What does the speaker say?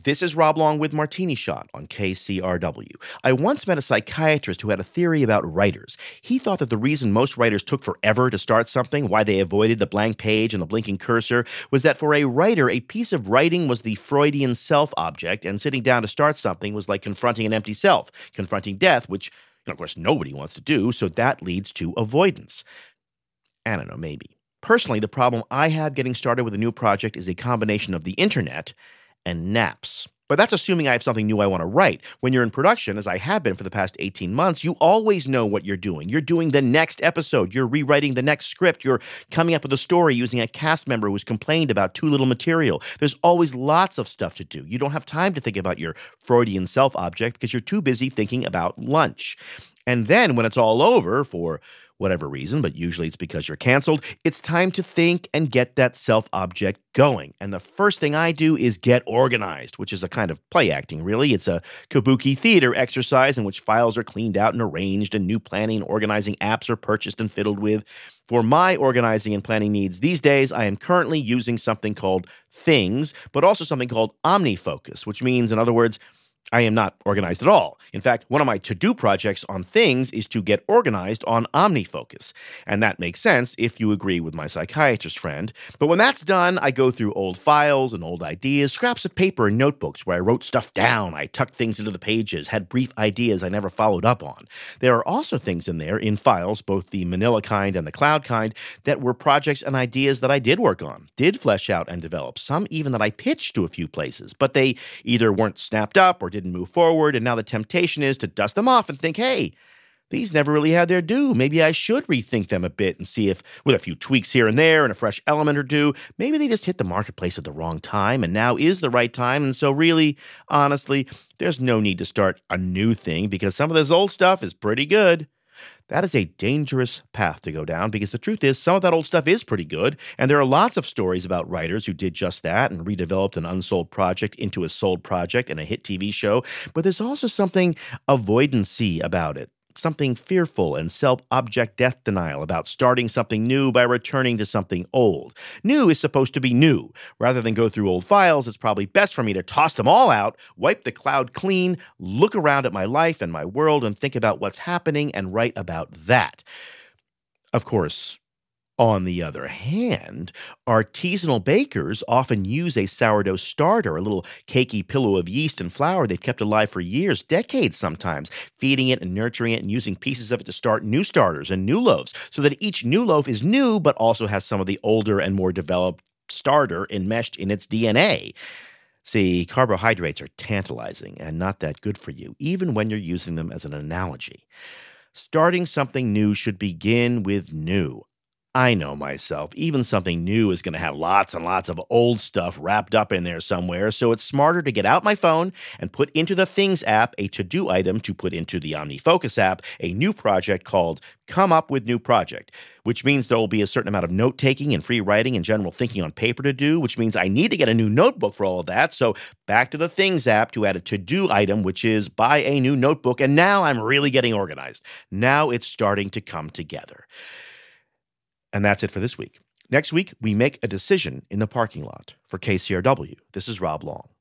This is Rob Long with Martini Shot on KCRW. I once met a psychiatrist who had a theory about writers. He thought that the reason most writers took forever to start something, why they avoided the blank page and the blinking cursor, was that for a writer, a piece of writing was the Freudian self object, and sitting down to start something was like confronting an empty self, confronting death, which, of course, nobody wants to do, so that leads to avoidance. I don't know, maybe. Personally, the problem I have getting started with a new project is a combination of the internet and naps. But that's assuming I have something new I want to write. When you're in production, as I have been for the past 18 months, you always know what you're doing. You're doing the next episode. You're rewriting the next script. You're coming up with a story using a cast member who's complained about too little material. There's always lots of stuff to do. You don't have time to think about your Freudian self-object because you're too busy thinking about lunch. And then when it's all over, for whatever reason, but usually it's because you're canceled, it's time to think and get that self-object going. And the first thing I do is get organized, which is a kind of play acting, really. It's a kabuki theater exercise in which files are cleaned out and arranged, and new planning and organizing apps are purchased and fiddled with. For my organizing and planning needs these days, I am currently using something called Things, but also something called OmniFocus, which means, in other words, I am not organized at all. In fact, one of my to-do projects on Things is to get organized on OmniFocus. And that makes sense if you agree with my psychiatrist friend. But when that's done, I go through old files and old ideas, scraps of paper and notebooks where I wrote stuff down. I tucked things into the pages, had brief ideas I never followed up on. There are also things in there, in files, both the manila kind and the cloud kind, that were projects and ideas that I did work on, did flesh out and develop, some even that I pitched to a few places. But they either weren't snapped up or didn't move forward, and now the temptation is to dust them off and think, hey, these never really had their due. Maybe I should rethink them a bit and see if, with a few tweaks here and there and a fresh element or two, maybe they just hit the marketplace at the wrong time, and now is the right time. And so really, honestly, there's no need to start a new thing because some of this old stuff is pretty good. That is a dangerous path to go down because the truth is some of that old stuff is pretty good, and there are lots of stories about writers who did just that and redeveloped an unsold project into a sold project and a hit TV show, but there's also something avoidancy about it. Something fearful and self-object death denial about starting something new by returning to something old. New is supposed to be new. Rather than go through old files, it's probably best for me to toss them all out, wipe the cloud clean, look around at my life and my world and think about what's happening and write about that. Of course, on the other hand, artisanal bakers often use a sourdough starter, a little cakey pillow of yeast and flour they've kept alive for years, decades sometimes, feeding it and nurturing it and using pieces of it to start new starters and new loaves, so that each new loaf is new but also has some of the older and more developed starter enmeshed in its DNA. See, carbohydrates are tantalizing and not that good for you, even when you're using them as an analogy. Starting something new should begin with new. I know myself. Even something new is going to have lots and lots of old stuff wrapped up in there somewhere, so it's smarter to get out my phone and put into the Things app a to-do item to put into the OmniFocus app a new project called Come Up With New Project, which means there will be a certain amount of note-taking and free writing and general thinking on paper to do, which means I need to get a new notebook for all of that, so back to the Things app to add a to-do item, which is buy a new notebook, and now I'm really getting organized. Now it's starting to come together. And that's it for this week. Next week, we make a decision in the parking lot. For KCRW, this is Rob Long.